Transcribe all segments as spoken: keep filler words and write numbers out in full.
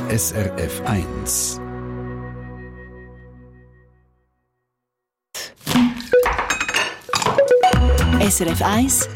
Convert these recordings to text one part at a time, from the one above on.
S R F eins. S R F eins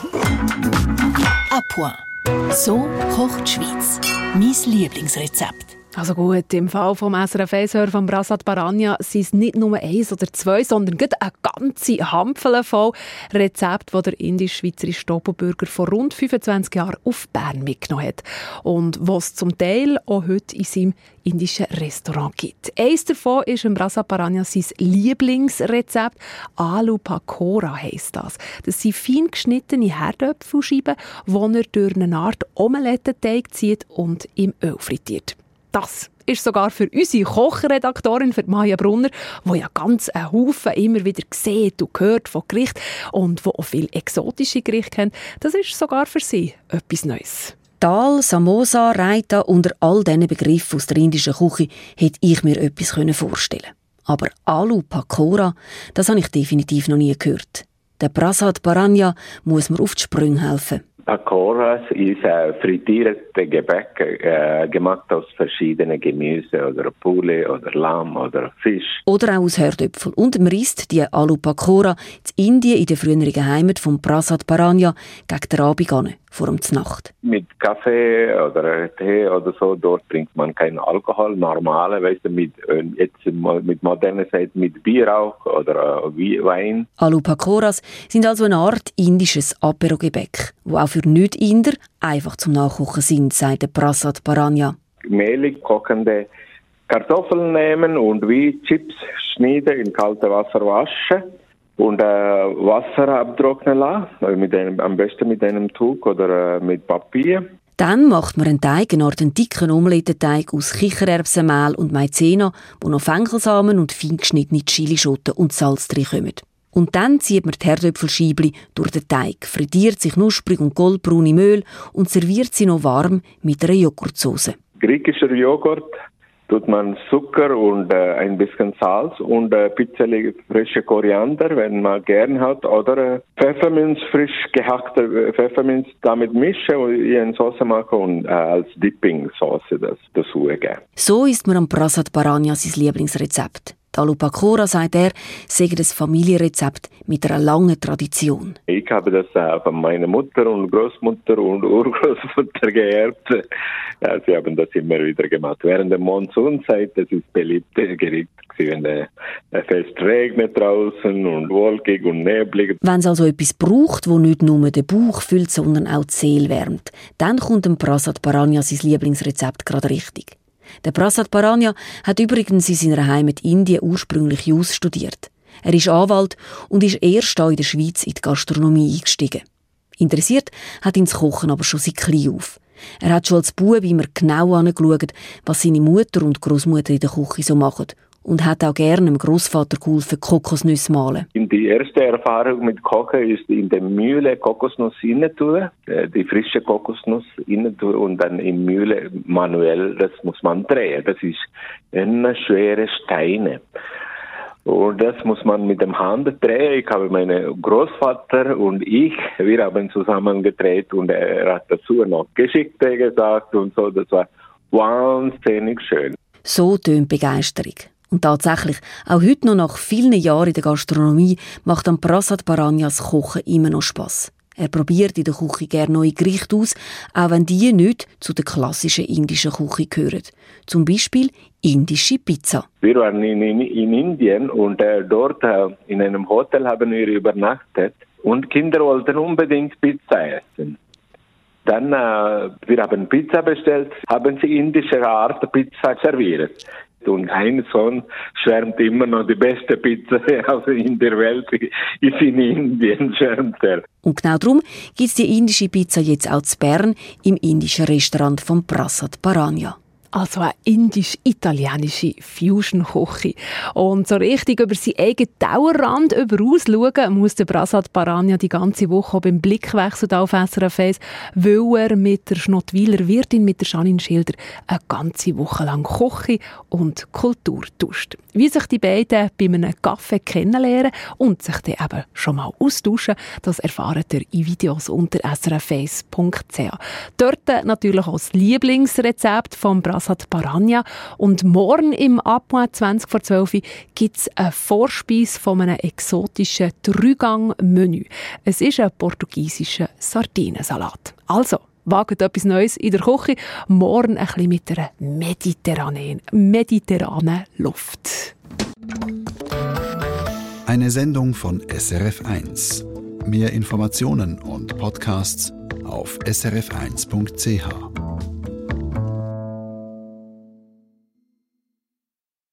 à point. So kocht die Schweiz. Mein Lieblingsrezept. Also gut, im Fall vom S R F eins-Hörer von Prasad Baranya sind es nicht nur eins oder zwei, sondern gerade eine ganze Handvoll voll Rezepte, die der indisch-schweizerische Doppelbürger vor rund fünfundzwanzig Jahren auf Bern mitgenommen hat. Und was es zum Teil auch heute in seinem indischen Restaurant gibt. Eines davon ist im Prasad Baranya sein Lieblingsrezept. Aloo Pakora heisst das. Das sind fein geschnittene Herdöpfelscheiben, die er durch eine Art Omelettenteig zieht und im Öl frittiert. Das ist sogar für unsere Kochredaktorin, für Maja Brunner, die ja ganz einen Haufen immer wieder sieht und hört von Gerichten und die auch viele exotische Gerichte kennt, das ist sogar für sie etwas Neues. Dal, Samosa, Raita, unter all diesen Begriffen aus der indischen Küche hätte ich mir etwas vorstellen. Aber Aloo Pakora, das habe ich definitiv noch nie gehört. Der Prasad Baranya muss mir auf die Sprünge helfen. Pakoras ist äh, frittierte Gebäck, äh, gemacht aus verschiedenen Gemüse oder Poulet oder Lamm oder Fisch. Oder auch aus Herdöpfel. Und man isst die Aloo Pakora in Indien in der früheren Heimat von Prasad Baranya gegen den Abend an, vor der Nacht. Mit Kaffee oder Tee oder so, dort trinkt man keinen Alkohol. Normale, weißt du, mit, jetzt mit moderner Zeit mit Bier auch oder äh, Wein. Aloo Pakoras sind also eine Art indisches Apero-Gebäck, wo auch für Nicht-Inder einfach zum Nachkochen sind, sagt der Prasad Baranya. Mehlig kochende Kartoffeln nehmen und wie Chips schneiden, in kaltem Wasser waschen und äh, Wasser abtrocknen lassen, mit einem, am besten mit einem Tuch oder äh, mit Papier. Dann macht man einen Teig, eine Art einen dicken Omelettenteig aus Kichererbsenmehl und Maizena, wo noch Fenchelsamen und fein geschnittene Chilischoten und Salz drin kommen. Und dann zieht man die Herdöpfelscheibli durch den Teig, frittiert sich knusprig und goldbraun im Öl und serviert sie noch warm mit einer Joghurtsoße. Griechischer Joghurt tut man Zucker und äh, ein bisschen Salz und ein äh, bisschen frische Koriander, wenn man gern hat, oder äh, Pfefferminz, frisch gehackte Pfefferminz damit mischen und in eine Sauce machen und äh, als Dipping-Sauce das dazu geben. So isst man am Prasad Baranya sein Lieblingsrezept. Aloo Pakora, sagt er, sei das Familienrezept mit einer langen Tradition. Ich habe das äh, von meiner Mutter und Großmutter und Urgroßmutter geerbt. Ja, sie haben das immer wieder gemacht. Während der Monsunzeit, das ist beliebtes Gericht, wenn es fest regnet draußen und wolkig und neblig. Wenn es also etwas braucht, wo nicht nur den Bauch füllt, sondern auch die Seele wärmt, dann kommt dem Prasad Baranya sein Lieblingsrezept gerade richtig. Der Prasad Baranya hat übrigens in seiner Heimat Indien ursprünglich Jus studiert. Er ist Anwalt und ist erst hier in der Schweiz in die Gastronomie eingestiegen. Interessiert hat ihn das Kochen aber schon seit klein auf. Er hat schon als Bub immer genau angeschaut, was seine Mutter und Großmutter in der Küche so machen. Und hat auch gerne dem Großvater geholfen, Kokosnüsse mahlen. Die erste Erfahrung mit Kochen ist in der Mühle Kokosnuss rein tun, die frische Kokosnuss rein tun und dann in Mühle manuell, das muss man drehen. Das ist eine schwere Steine. Und das muss man mit dem Hand drehen. Ich habe meinen Großvater und ich, wir haben zusammen gedreht und er hat dazu noch Geschichte gesagt und so. Das war wahnsinnig schön. So tönt Begeisterung. Und tatsächlich, auch heute noch nach vielen Jahren in der Gastronomie macht am Prasad Baranyas Kochen immer noch Spass. Er probiert in der Küche gerne neue Gerichte aus, auch wenn die nicht zu der klassischen indischen Küche gehören. Zum Beispiel indische Pizza. Wir waren in, in, in Indien und äh, dort äh, in einem Hotel haben wir übernachtet und Kinder wollten unbedingt Pizza essen. Dann, äh, wir haben Pizza bestellt, haben sie indische Art Pizza serviert. Und ein Sohn schwärmt immer noch, die beste Pizza in der Welt ist in Indien, schwärmt er. Und genau darum gibt es die indische Pizza jetzt auch zu Bern im indischen Restaurant von Prasad Baranya. Also eine indisch-italienische Fusion-Küche. Und so richtig über seinen eigenen Dauerrand überaus schauen muss der Prasad Baranya die ganze Woche beim Blickwechsel auf S R F eins, weil er mit der Schnottwiler Wirtin, mit der Janine Schilder, eine ganze Woche lang Küche und Kultur tauscht. Wie sich die beiden bei einem Kaffee kennenlernen und sich dann eben schon mal austauschen, das erfahrt ihr in Videos unter s r f eins punkt c h. Dort natürlich auch das Lieblingsrezept vom Prasad Prasad Baranya. Und morgen im Appoint zwanzig vor zwölf gibt es eine Vorspeise von einem exotischen Dreigang-Menü. Es ist ein portugiesischer Sardinensalat. Also, wagt etwas Neues in der Küche. Morgen ein bisschen mit einer mediterranen, mediterranen Luft. Eine Sendung von S R F eins. Mehr Informationen und Podcasts auf s r f eins punkt c h.